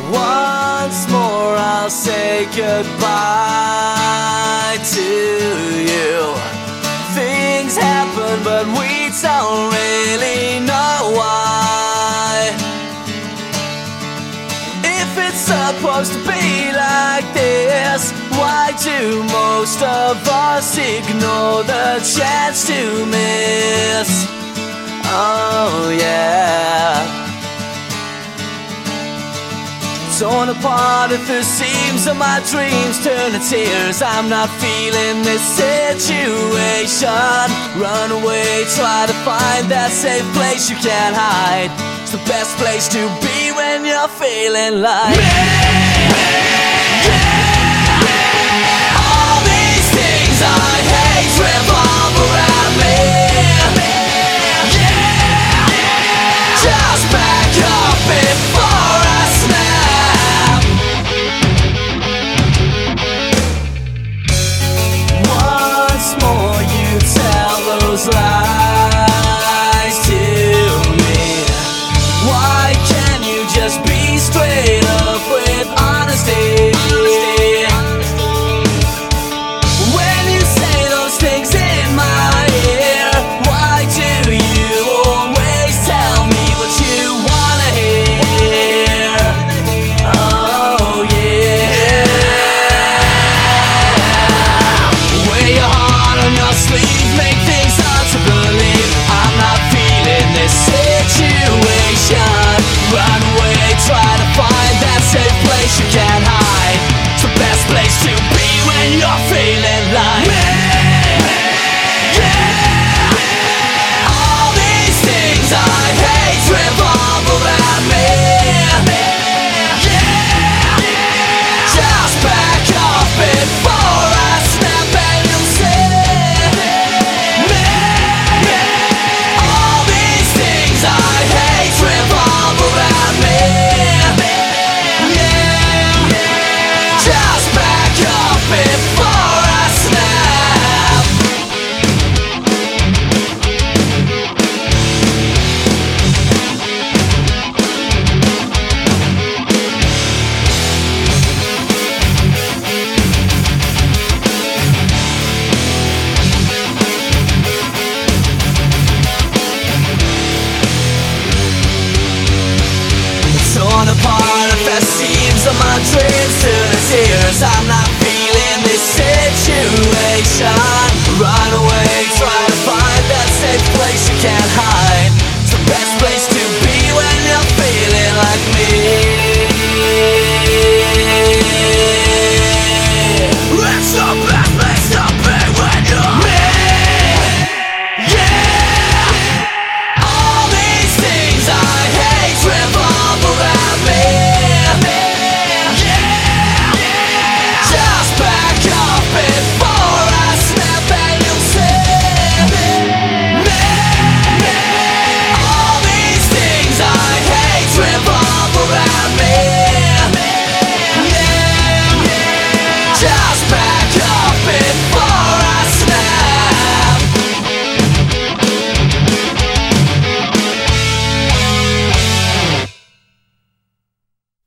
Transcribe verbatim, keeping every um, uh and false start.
Once more I'll say goodbye to you. Things happen but we don't really know why. If it's supposed to be like this, why do most of us ignore the chance to miss? Oh yeah. Torn apart at the seams of my dreams turn to tears. I'm not feeling this situation. Run away, try to find that safe place you can't hide. It's the best place to be when you're feeling like me. Yeah. All these things I hate revolve around me. Yeah. Just back up before I snap. Once more you tell those lies to me. Why can't you just be straight up with honesty? When you say those things in my ear, why do you always tell me what you wanna hear? Oh yeah. Wear your heart on your sleeve, make things hard to believe. I'm not feeling this situation. Run away, try to find that safe place you can't hide. It's the best place to be when you're feeling like me. Yeah. All these things I hate revolve around me. Yeah. Just back up before I snap and you'll see me. All these things I hate revolve around me. Yeah. Just back up before I snap. Torn apart at the seams of my dreams to the tears. I'm not feeling this situation. Run away,